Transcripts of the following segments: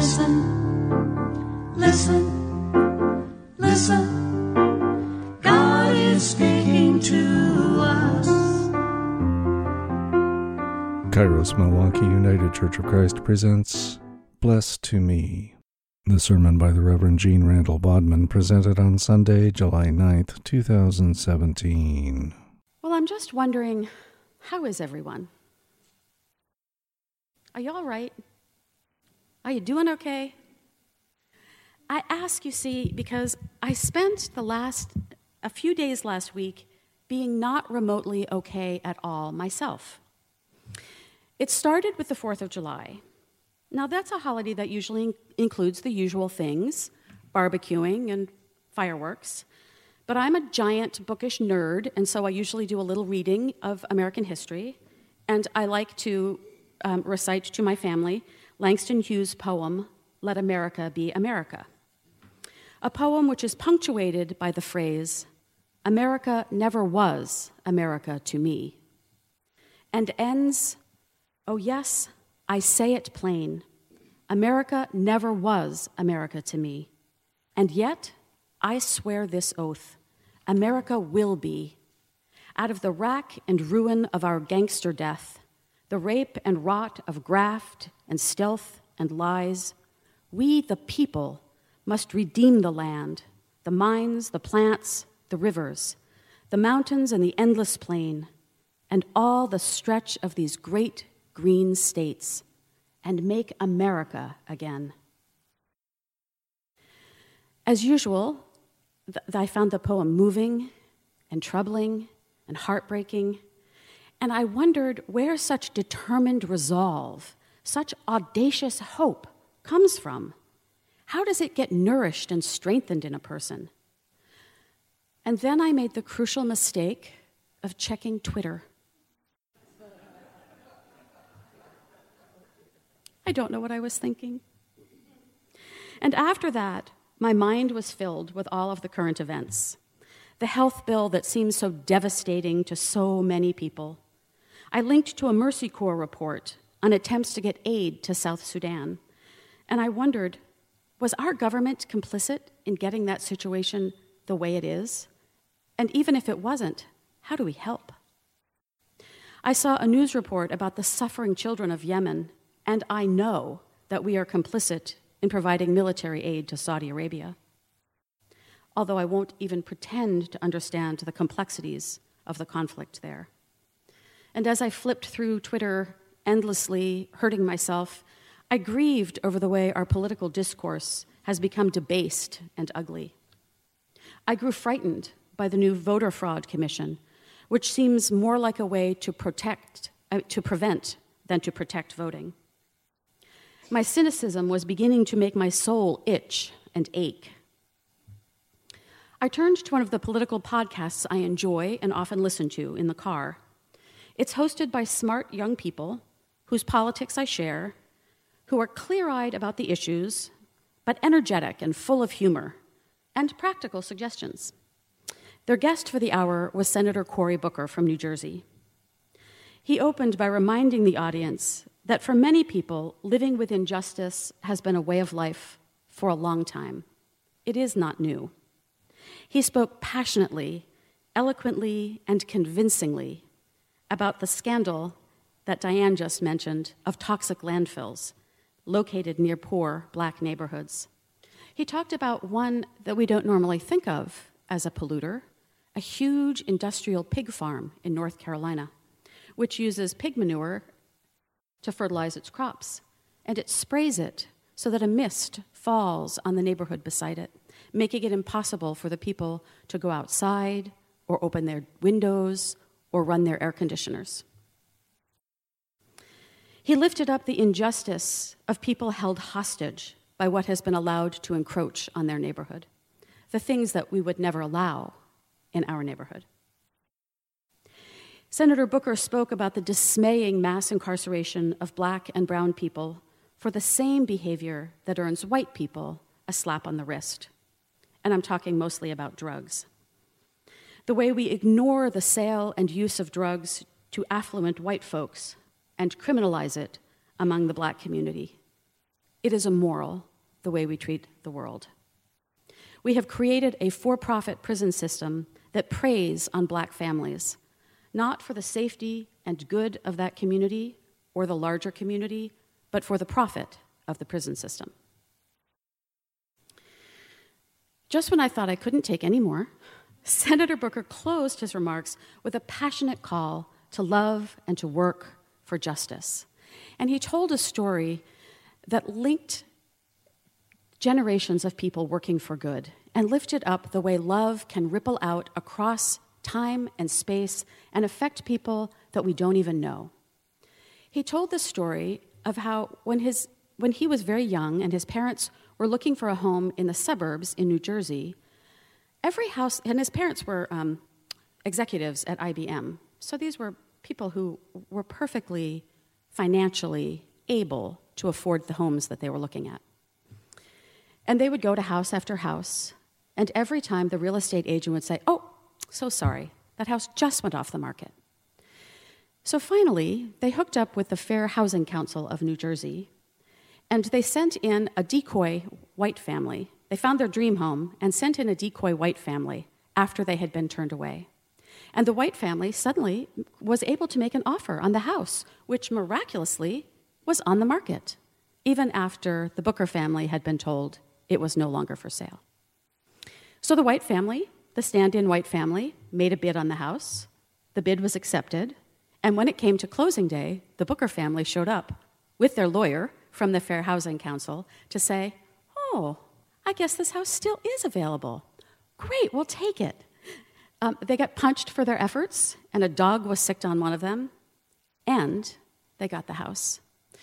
Listen, listen, listen. God is speaking to us. Kairos Milwaukee United Church of Christ presents Blessed to Me, the sermon by the Reverend Gene Randall Bodman, presented on Sunday, July 9th, 2017. Well, I'm just wondering, how is everyone? Are you all right? Are you doing okay? I ask, you see, because I spent a few days last week being not remotely okay at all myself. It started with the 4th of July. Now, that's a holiday that usually includes the usual things, barbecuing and fireworks. But I'm a giant bookish nerd, and so I usually do a little reading of American history, and I like to recite to my family Langston Hughes' poem, Let America Be America. A poem which is punctuated by the phrase, America never was America to me, and ends, oh yes, I say it plain, America never was America to me, and yet I swear this oath, America will be. Out of the rack and ruin of our gangster death, the rape and rot of graft and stealth and lies, we, the people, must redeem the land, the mines, the plants, the rivers, the mountains and the endless plain, and all the stretch of these great green states, and make America again. As usual, I found the poem moving and troubling and heartbreaking, and I wondered where such determined resolve, such audacious hope comes from. How does it get nourished and strengthened in a person? And then I made the crucial mistake of checking Twitter. I don't know what I was thinking. And after that, my mind was filled with all of the current events. The health bill that seems so devastating to so many people. I linked to a Mercy Corps report on attempts to get aid to South Sudan. And I wondered, was our government complicit in getting that situation the way it is? And even if it wasn't, how do we help? I saw a news report about the suffering children of Yemen, and I know that we are complicit in providing military aid to Saudi Arabia, although I won't even pretend to understand the complexities of the conflict there. And as I flipped through Twitter endlessly, hurting myself, I grieved over the way our political discourse has become debased and ugly. I grew frightened by the new voter fraud commission, which seems more like a way to prevent than to protect voting. My cynicism was beginning to make my soul itch and ache. I turned to one of the political podcasts I enjoy and often listen to in the car. It's hosted by smart young people whose politics I share, who are clear-eyed about the issues, but energetic and full of humor and practical suggestions. Their guest for the hour was Senator Cory Booker from New Jersey. He opened by reminding the audience that for many people, living with injustice has been a way of life for a long time. It is not new. He spoke passionately, eloquently, and convincingly about the scandal that Diane just mentioned of toxic landfills located near poor Black neighborhoods. He talked about one that we don't normally think of as a polluter, a huge industrial pig farm in North Carolina, which uses pig manure to fertilize its crops, and it sprays it so that a mist falls on the neighborhood beside it, making it impossible for the people to go outside or open their windows or run their air conditioners. He lifted up the injustice of people held hostage by what has been allowed to encroach on their neighborhood, the things that we would never allow in our neighborhood. Senator Booker spoke about the dismaying mass incarceration of Black and brown people for the same behavior that earns white people a slap on the wrist. And I'm talking mostly about drugs. The way we ignore the sale and use of drugs to affluent white folks and criminalize it among the Black community. It is immoral the way we treat the world. We have created a for-profit prison system that preys on Black families, not for the safety and good of that community or the larger community, but for the profit of the prison system. Just when I thought I couldn't take any more, Senator Booker closed his remarks with a passionate call to love and to work for justice. And he told a story that linked generations of people working for good and lifted up the way love can ripple out across time and space and affect people that we don't even know. He told the story of how when he was very young and his parents were looking for a home in the suburbs in New Jersey, every house, and his parents were executives at IBM, so these were people who were perfectly financially able to afford the homes that they were looking at. And they would go to house after house, and every time the real estate agent would say, "Oh, so sorry, that house just went off the market." So finally, they hooked up with the Fair Housing Council of New Jersey, and they sent in a decoy white family. They found their dream home and sent in a decoy white family after they had been turned away. And the white family suddenly was able to make an offer on the house, which miraculously was on the market, even after the Booker family had been told it was no longer for sale. So the white family, the stand-in white family, made a bid on the house. The bid was accepted. And when it came to closing day, the Booker family showed up with their lawyer from the Fair Housing Council to say, "Oh, I guess this house still is available. Great, we'll take it." They got punched for their efforts, and a dog was sicked on one of them, and they got the house.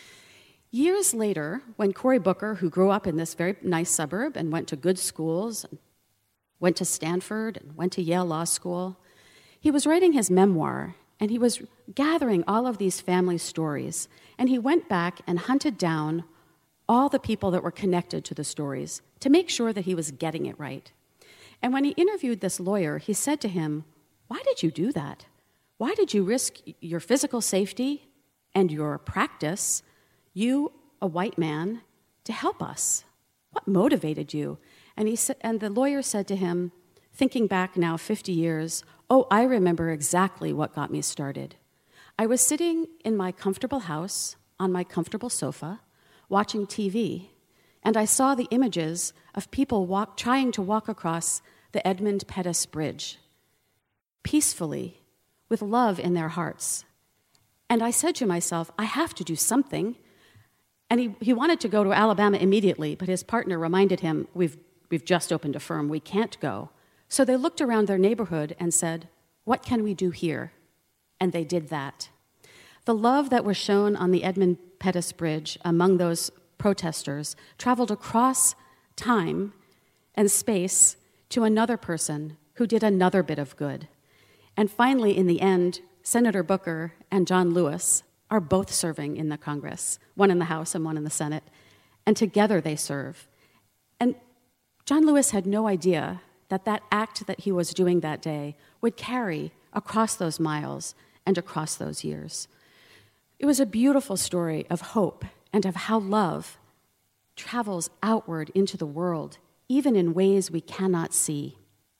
Years later, when Cory Booker, who grew up in this very nice suburb and went to good schools, went to Stanford and went to Yale Law School, he was writing his memoir, and he was gathering all of these family stories, and he went back and hunted down all the people that were connected to the stories to make sure that he was getting it right. And when he interviewed this lawyer, he said to him, "Why did you do that? Why did you risk your physical safety and your practice, you, a white man, to help us? What motivated you?" And the lawyer said to him, thinking back now 50 years, "Oh, I remember exactly what got me started. I was sitting in my comfortable house on my comfortable sofa, watching TV, and I saw the images of people trying to walk across the Edmund Pettus Bridge, peacefully, with love in their hearts. And I said to myself, I have to do something." And he wanted to go to Alabama immediately, but his partner reminded him, we've just opened a firm, we can't go. So they looked around their neighborhood and said, "What can we do here?" And they did that. The love that was shown on the Edmund Pettus Bridge among those protesters traveled across time and space to another person who did another bit of good. And finally, in the end, Senator Booker and John Lewis are both serving in the Congress, one in the House and one in the Senate, and together they serve. And John Lewis had no idea that act that he was doing that day would carry across those miles and across those years. It was a beautiful story of hope and of how love travels outward into the world, even in ways we cannot see.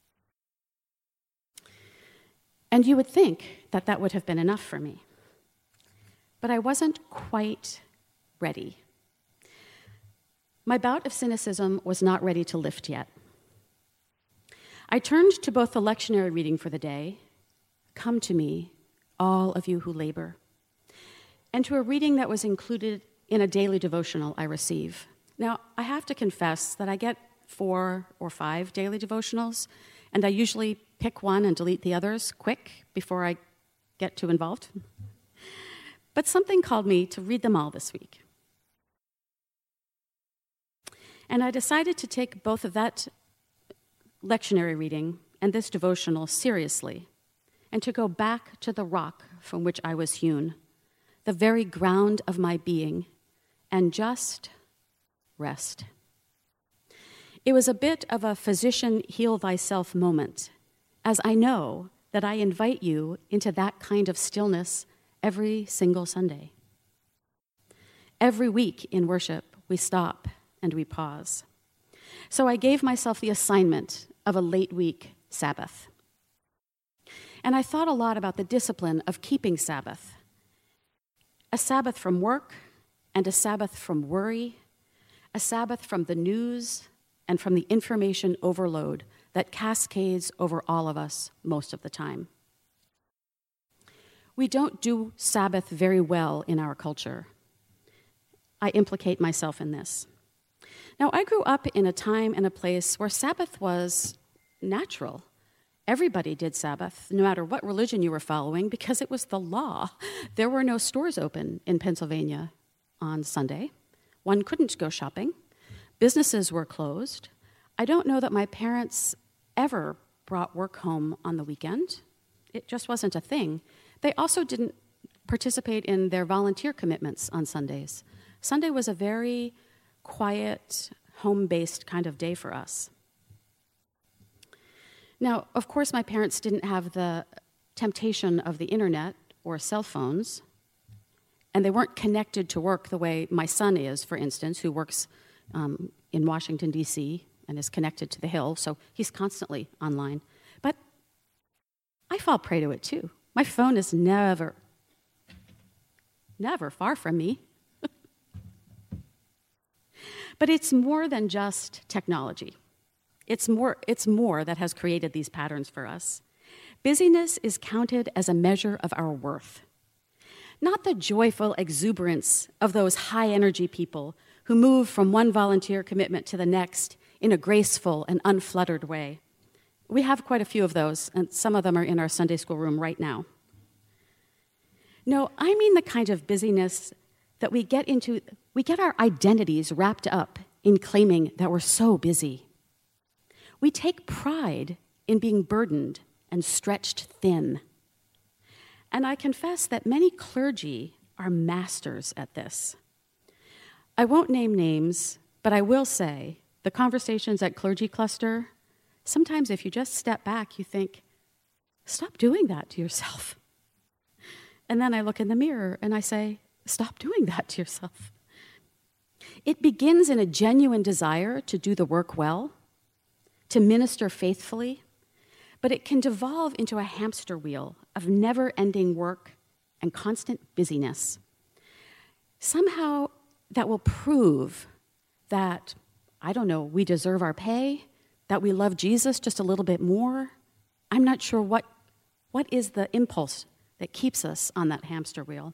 And you would think that would have been enough for me. But I wasn't quite ready. My bout of cynicism was not ready to lift yet. I turned to both the lectionary reading for the day, "Come to me, all of you who labor," and to a reading that was included in a daily devotional I receive. Now, I have to confess that I get 4 or 5 daily devotionals, and I usually pick one and delete the others quick before I get too involved. But something called me to read them all this week. And I decided to take both of that lectionary reading and this devotional seriously, and to go back to the rock from which I was hewn, the very ground of my being, and just rest. It was a bit of a physician heal thyself moment, as I know that I invite you into that kind of stillness every single Sunday. Every week in worship, we stop and we pause. So I gave myself the assignment of a late week Sabbath. And I thought a lot about the discipline of keeping Sabbath. A Sabbath from work and a Sabbath from worry, a Sabbath from the news and from the information overload that cascades over all of us most of the time. We don't do Sabbath very well in our culture. I implicate myself in this. Now, I grew up in a time and a place where Sabbath was natural. Everybody did Sabbath, no matter what religion you were following, because it was the law. There were no stores open in Pennsylvania on Sunday. One couldn't go shopping. Businesses were closed. I don't know that my parents ever brought work home on the weekend. It just wasn't a thing. They also didn't participate in their volunteer commitments on Sundays. Sunday was a very quiet, home-based kind of day for us. Now, of course, my parents didn't have the temptation of the internet or cell phones, and they weren't connected to work the way my son is, for instance, who works in Washington, D.C., and is connected to the Hill, so he's constantly online. But I fall prey to it, too. My phone is never far from me. But it's more than just technology. It's more that has created these patterns for us. Busyness is counted as a measure of our worth. Not the joyful exuberance of those high-energy people who move from one volunteer commitment to the next in a graceful and unfluttered way. We have quite a few of those, and some of them are in our Sunday school room right now. No, I mean the kind of busyness that we get our identities wrapped up in claiming that we're so busy. We take pride in being burdened and stretched thin. And I confess that many clergy are masters at this. I won't name names, but I will say the conversations at Clergy Cluster, sometimes if you just step back, you think, stop doing that to yourself. And then I look in the mirror and I say, stop doing that to yourself. It begins in a genuine desire to do the work well, to minister faithfully, but it can devolve into a hamster wheel of never-ending work and constant busyness. Somehow that will prove that, I don't know, we deserve our pay, that we love Jesus just a little bit more. I'm not sure what is the impulse that keeps us on that hamster wheel.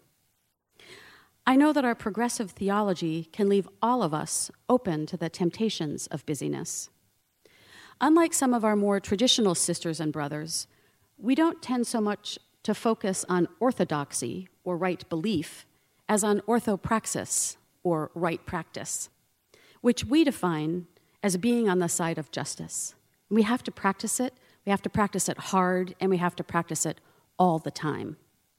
I know that our progressive theology can leave all of us open to the temptations of busyness. Unlike some of our more traditional sisters and brothers, we don't tend so much to focus on orthodoxy or right belief as on orthopraxis or right practice, which we define as being on the side of justice. We have to practice it, we have to practice it hard, and we have to practice it all the time.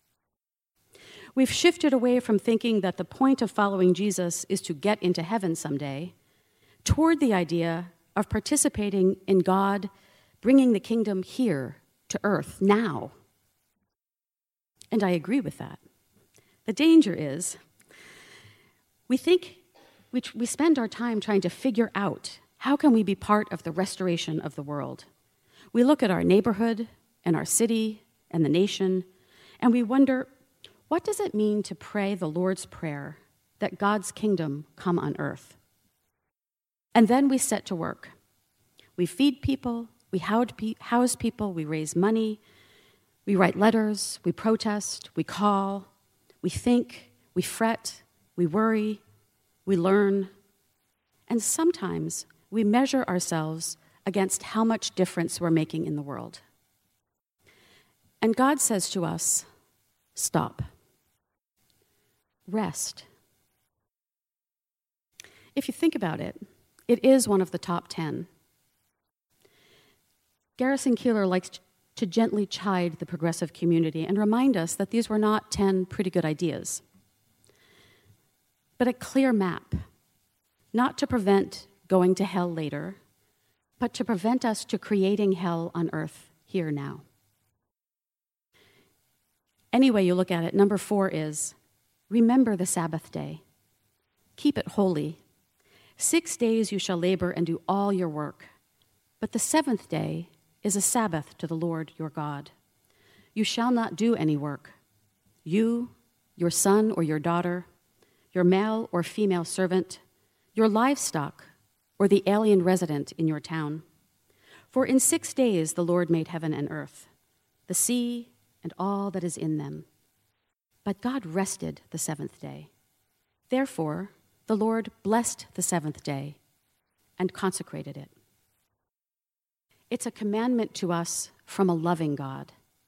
We've shifted away from thinking that the point of following Jesus is to get into heaven someday, toward the idea of participating in God bringing the kingdom here to earth now. And I agree with that. The danger is we spend our time trying to figure out how can we be part of the restoration of the world. We look at our neighborhood and our city and the nation, and we wonder, what does it mean to pray the Lord's Prayer that God's kingdom come on earth? And then we set to work. We feed people, we house people, we raise money, we write letters, we protest, we call, we think, we fret, we worry, we learn, and sometimes we measure ourselves against how much difference we're making in the world. And God says to us, stop. Rest. If you think about it, it is one of the top 10. Garrison Keillor likes to gently chide the progressive community and remind us that these were not 10 pretty good ideas, but a clear map, not to prevent going to hell later, but to prevent us to creating hell on earth here now. Any way you look at it, number 4 is, remember the Sabbath day. Keep it holy 6 days you shall labor and do all your work, but the seventh day is a Sabbath to the Lord your God. You shall not do any work, you, your son or your daughter, your male or female servant, your livestock, or the alien resident in your town. For in 6 days the Lord made heaven and earth, the sea and all that is in them. But God rested the seventh day. Therefore, the Lord blessed the seventh day and consecrated it. It's a commandment to us from a loving God.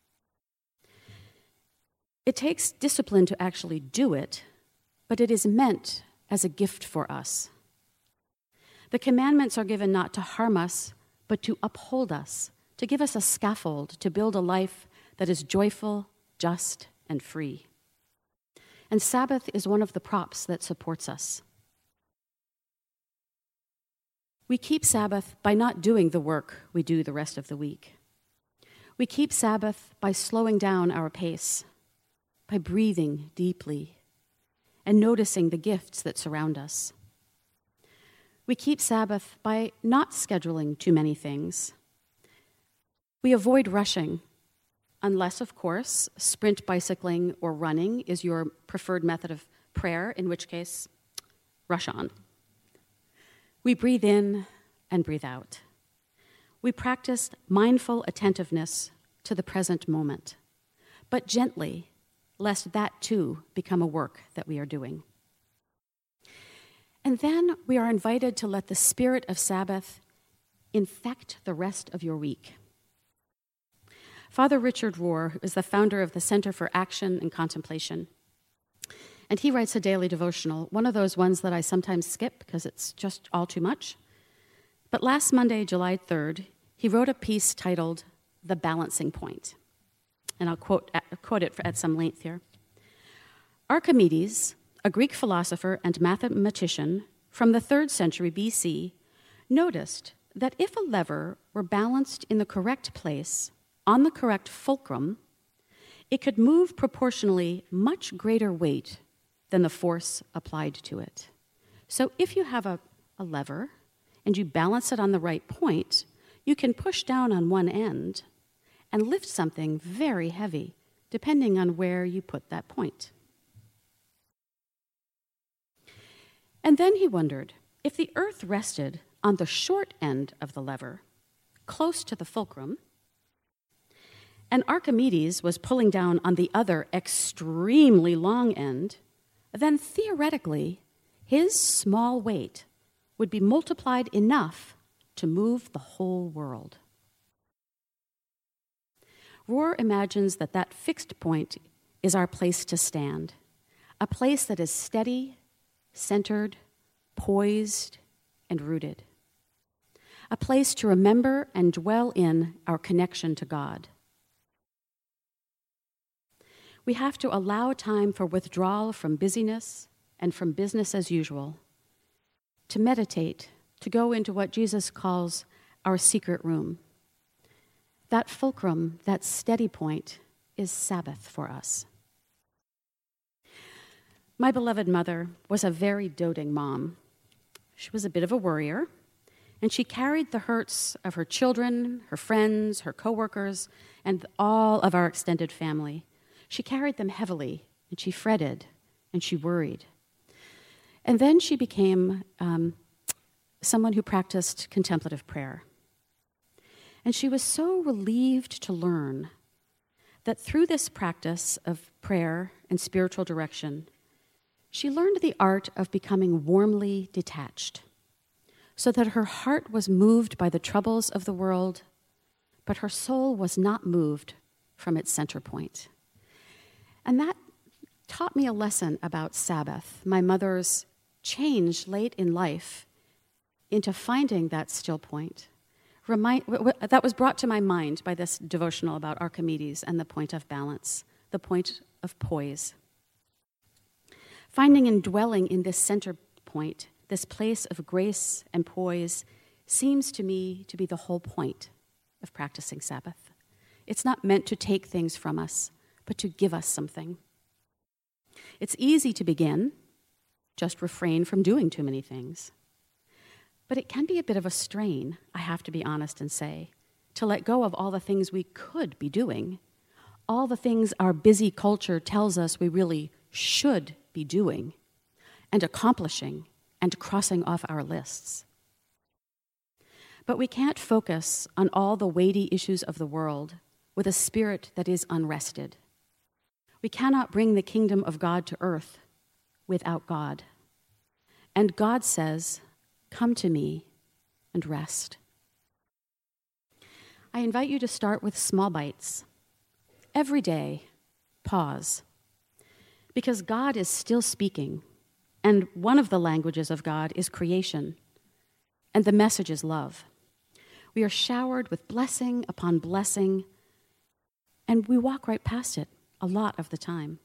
It takes discipline to actually do it, but it is meant as a gift for us. The commandments are given not to harm us, but to uphold us, to give us a scaffold, to build a life that is joyful, just, and free. And Sabbath is one of the props that supports us. We keep Sabbath by not doing the work we do the rest of the week. We keep Sabbath by slowing down our pace, by breathing deeply, and noticing the gifts that surround us. We keep Sabbath by not scheduling too many things. We avoid rushing, unless, of course, sprint bicycling or running is your preferred method of prayer, in which case, rush on. We breathe in and breathe out. We practice mindful attentiveness to the present moment, but gently, lest that too become a work that we are doing. And then we are invited to let the spirit of Sabbath infect the rest of your week. Father Richard Rohr is the founder of the Center for Action and Contemplation, and he writes a daily devotional, one of those ones that I sometimes skip because it's just all too much. But last Monday, July 3rd, he wrote a piece titled The Balancing Point. And I'll quote it at some length here. Archimedes, a Greek philosopher and mathematician from the 3rd century BC, noticed that if a lever were balanced in the correct place, on the correct fulcrum, it could move proportionally much greater weight than the force applied to it. So if you have a lever and you balance it on the right point, you can push down on one end and lift something very heavy, depending on where you put that point. And then he wondered, if the earth rested on the short end of the lever, close to the fulcrum, and Archimedes was pulling down on the other extremely long end, then theoretically, his small weight would be multiplied enough to move the whole world. Rohr imagines that fixed point is our place to stand, a place that is steady, centered, poised, and rooted, a place to remember and dwell in our connection to God. We have to allow time for withdrawal from busyness and from business as usual, to meditate, to go into what Jesus calls our secret room. That fulcrum, that steady point, is Sabbath for us. My beloved mother was a very doting mom. She was a bit of a worrier, and she carried the hurts of her children, her friends, her coworkers, and all of our extended family. She carried them heavily, and she fretted, and she worried. And then she became someone who practiced contemplative prayer. And she was so relieved to learn that through this practice of prayer and spiritual direction, she learned the art of becoming warmly detached, so that her heart was moved by the troubles of the world, but her soul was not moved from its center point. And that taught me a lesson about Sabbath, my mother's change late in life into finding that still point. That was brought to my mind by this devotional about Archimedes and the point of balance, the point of poise. Finding and dwelling in this center point, this place of grace and poise, seems to me to be the whole point of practicing Sabbath. It's not meant to take things from us, but to give us something. It's easy to begin, just refrain from doing too many things. But it can be a bit of a strain, I have to be honest and say, to let go of all the things we could be doing, all the things our busy culture tells us we really should be doing and accomplishing and crossing off our lists. But we can't focus on all the weighty issues of the world with a spirit that is unrested. We cannot bring the kingdom of God to earth without God. And God says, "Come to me and rest." I invite you to start with small bites. Every day, pause. Because God is still speaking, and one of the languages of God is creation, and the message is love. We are showered with blessing upon blessing, and we walk right past it a lot of the time.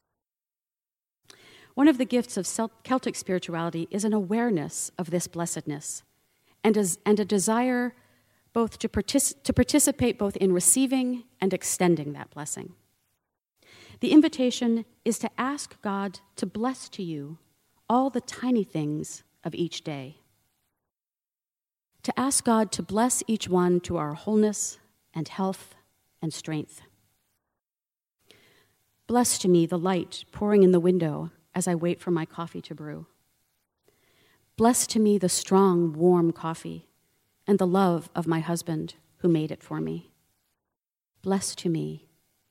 One of the gifts of Celtic spirituality is an awareness of this blessedness and a desire both to participate both in receiving and extending that blessing. The invitation is to ask God to bless to you all the tiny things of each day. To ask God to bless each one to our wholeness and health and strength. Bless to me the light pouring in the window as I wait for my coffee to brew. Bless to me the strong, warm coffee and the love of my husband who made it for me. Bless to me,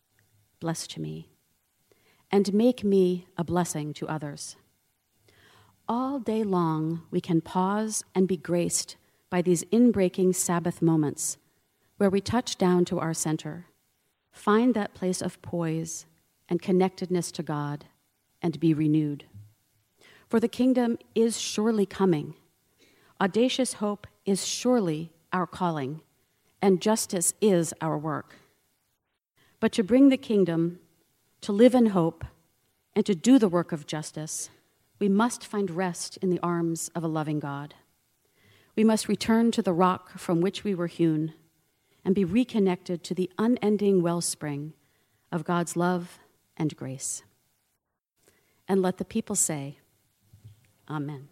and make me a blessing to others. All day long, we can pause and be graced by these inbreaking Sabbath moments where we touch down to our center, find that place of poise and connectedness to God, and be renewed. For the kingdom is surely coming. Audacious hope is surely our calling, and justice is our work. But to bring the kingdom, to live in hope, and to do the work of justice, we must find rest in the arms of a loving God. We must return to the rock from which we were hewn and be reconnected to the unending wellspring of God's love and grace. And let the people say, Amen.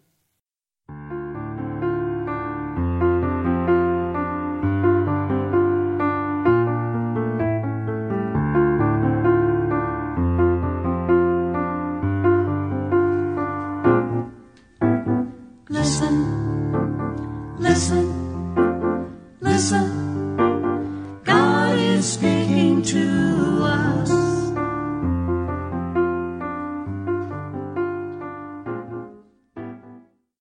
Listen, listen, listen.